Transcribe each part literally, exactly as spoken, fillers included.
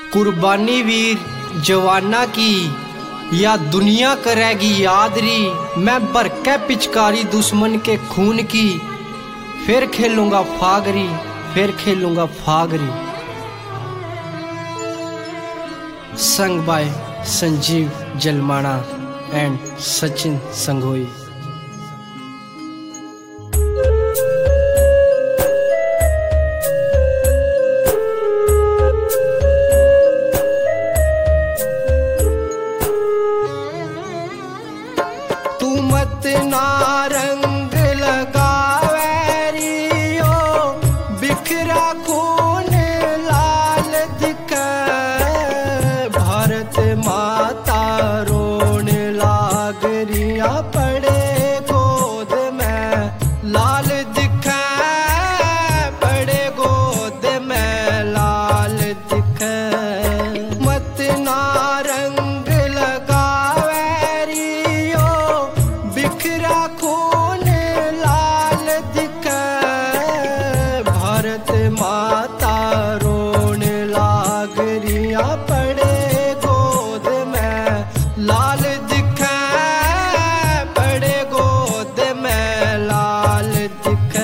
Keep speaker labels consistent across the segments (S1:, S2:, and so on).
S1: कुर्बानी वीर जवाना की या दुनिया करेगी याद री। मैं भर के पिचकारी दुश्मन के खून की, फिर खेलूंगा फागरी, फिर खेलूंगा फागरी। संग बाय संजीव जलमाना एंड सचिन संघोई।
S2: मत ना रंग लगावेरियो, बिखरा खून लाल दिखे। भारत माता रोन लागरिया पड़े गोद में लाल दिखे, पड़े गोद में लाल दिखे। मत ना रंग लगावेरियो, बिखरा खून लाल दिखे। भारत माता रोन लागरिया पड़े गोद में लाल दिखे, पड़े गोद में लाल दिखे।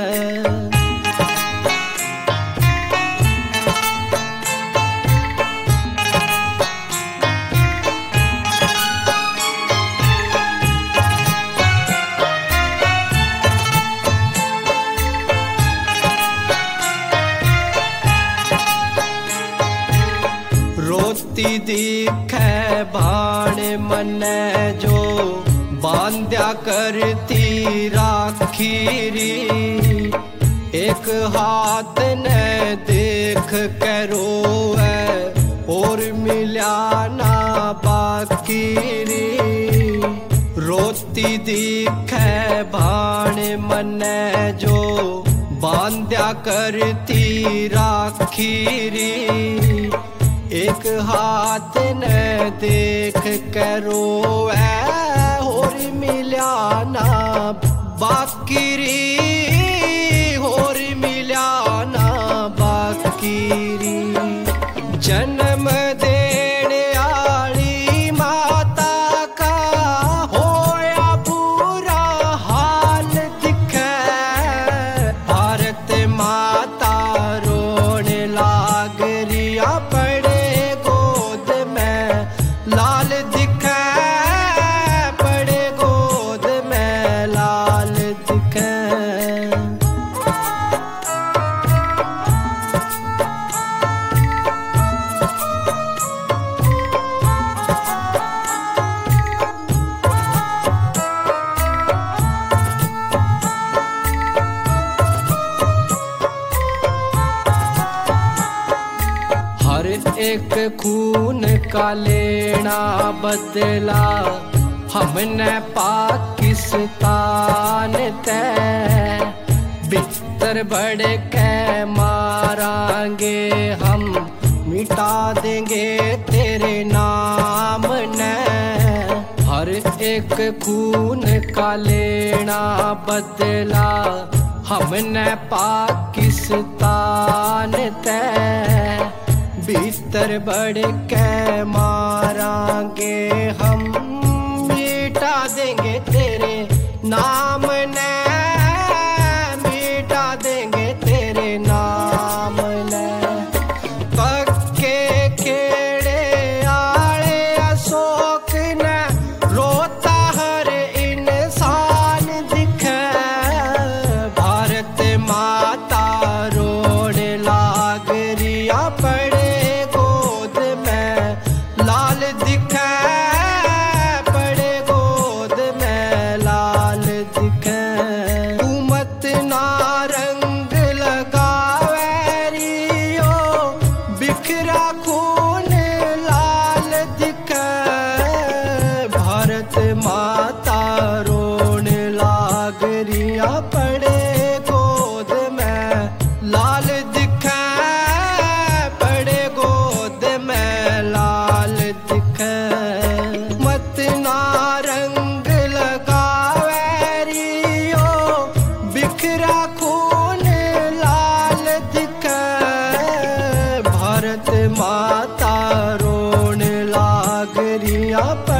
S2: रोती दिखे भाण मने जो, बांध्या करती राखीरी। एक हाथ ने देख के रोए और मिल्या ना बाकीरी। रोती दिखे भाण मने जो, बांध्या करती राखीरी। एक हाथ ने देख के रोए और मिल्या ना बाकीरी, और मिल्या ना बाकीरी। जन्म देने आली माता का होया बुरा हाल दिखे। भारत माता रोन लागरिया पड़े गोद में लाल दिखे, पड़े गोद में लाल दिखे। हर एक खून का लेना बदला, हमने पाकिस्तान ते। बिस्तर बढ़ के मारांगे हम, मिटा देंगे तेरे नाम ने। हर एक खून का लेना बदला, हमने पाकिस्तान ते। भीतर बढ़ के मारांगे हम, मिटा देंगे तेरे नाम ने, मिटा देंगे तेरे नाम ने। पक्के खेड़े आले अशोक ने, रोता हर इंसान दिखे। भारत माता रोन लागरिया पड़े लाल दिखे, पड़े गोद में लाल दिखे। माता रोन लाग रिया।